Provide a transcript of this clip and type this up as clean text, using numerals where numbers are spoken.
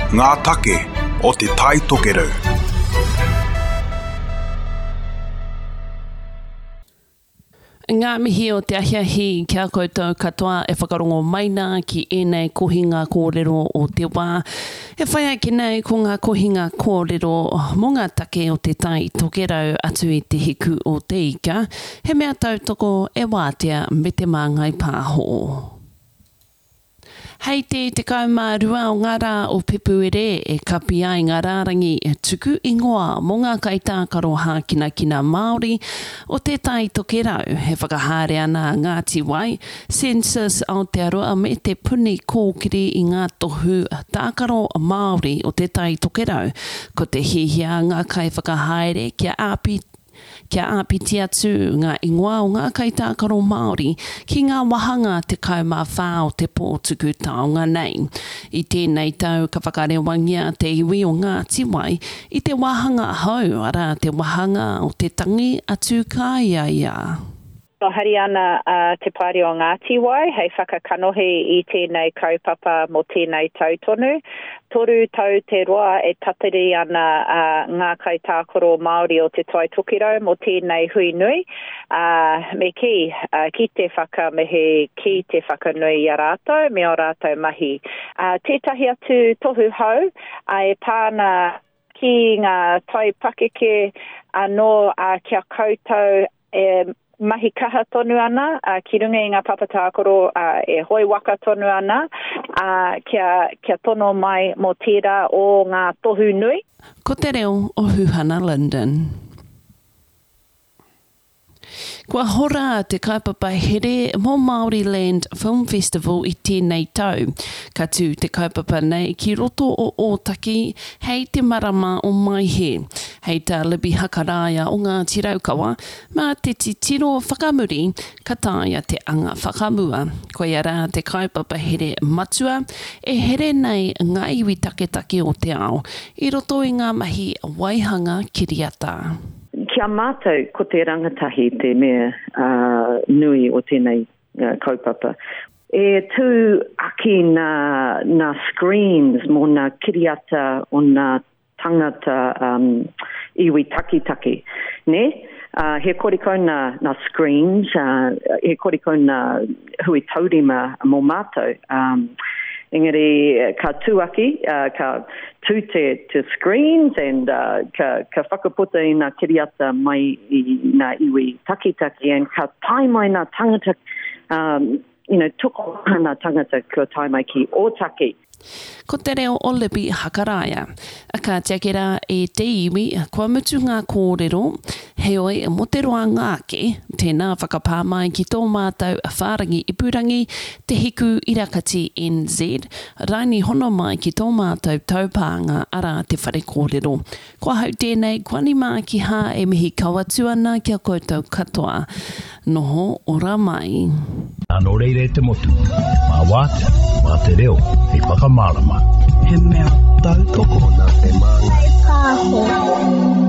ngā take o te tai tokerau. Ngā mihi o te ahiahi kia koutou katoa e whakarongo maina ki ēnei kohinga kōrero o te wā. E whaia ki nei ko ngā kohinga kōrero mō ngā take o te tai tokerau atu i te hiku o te ika. He mea tautoko e wātea me te māngai pāho. Hei te kaumārua o ngā rā o Pepuere e kapi ai ngā rārangi e tuku ingoa mō ngā kaitākaro hākina Māori o te tai tokerau he whakahāre ana Ngāti Wai, census Aotearoa me te puni kōkiri i ngā tohu tākaro Māori o te tai tokerau, ko te hihia ngā kai whakahaere kia āpiti atu ngā ingoa o ngā kaitākaro Māori ki ngā wahanga te kaumawhā o te pōtuku taonga nei. I tēnei tau ka whakarewangia te iwi o Ngāti Wai i te wahanga hau ara te wahanga o te tangi atu ka ia. So hari ana te pāri o Ngāti Wai, hei whakakanohi i tēnei kaupapa mō tēnei tautonu. Toru tau te roa e tatiri ana ngā kaitākaro Māori o te tai tokerau mō tēnei hui nui. Me ki te whakamehe, ki te whakanui i a rātou, me o rātou mahi. Tētahi atu tohu hau, e pāna ki ngā tai pakeke anō kia koutou mahi kaha tonu ana, ki runga i ngā papatākoro e hoi waka tonu ana, kia tono mai mō tērā o ngā tohu nui. Ko te reo o Huhana London. Kua hora te kaupapa here mō Māori Land Film Festival i tēnei tau. Ka tū te kaupapa nei ki roto o Ōtaki hei te marama o Maihe. Hei tā Libby Hakarāia o Ngāti Raukawa, mā te titiro whakamuri ka tāia te anga whakamua. Koe ara te kaupapa here matua e here nei ngā iwi take o te ao i roto i ngā mahi waihanga kiriata. Kia mātou ko te rangatahi te mea nui o tēnei kaupapa. E tū aki nā screens mō nā kiriata o nā tangata iwi taki. Ne? He koriko nā screens, he koriko nā hui taurima mō mātou. Engari, ka tūaki, ka tū te screens and ka whakaputa i nā kiriata mai i nā iwi taki and ka tai mai nā tangata, tuko nā tangata kua tai mai ki Ōtaki. Ko te reo o Libby Hakarāia. Ka tiakera e te iwi kua mutu ngā kōrero, heoi mo te roa ngāke, tēnā whakapā mai ki tō mātou whārangi ipurangi, te hiku Irakati NZ, raini hono mai ki tō mātou taupānga ara te whare kōrero. Kua hau tēnei, kua ni mā ki hā e mihi kawatu ana kia koutou katoa. Noho ora mai. Ano reire te motu, mā wāte, mā te reo, hei whakamārama. He mea tautoko na te māngai pāho.